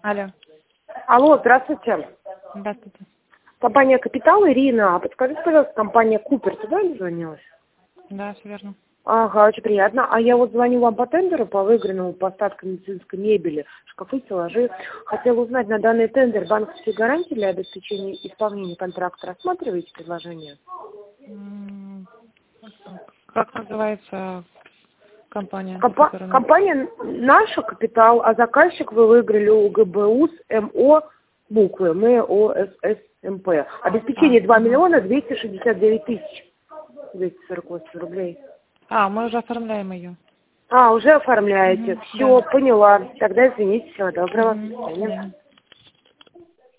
Алло. Алло, здравствуйте. Здравствуйте. Компания «Капитал», Ирина. А подскажите, пожалуйста, компания «Купер» туда не звонилась? Да, все верно. Ага, очень приятно. А я вот звоню вам по тендеру, по выигранному по остаткам медицинской мебели, шкафы, стеллажи. Хотела узнать, на данный тендер банковские гарантии для обеспечения исполнения контракта. Рассматриваете предложение? Как называется компания? которая- Компания наша «Капитал», а заказчик вы выиграли у ГБУС МО буквы МОССМП. Обеспечение 2 миллиона 269 тысяч 248 рублей. Мы уже оформляем ее. Уже оформляете. Все, Да. поняла. Тогда извините, всего доброго. До свидания. Да.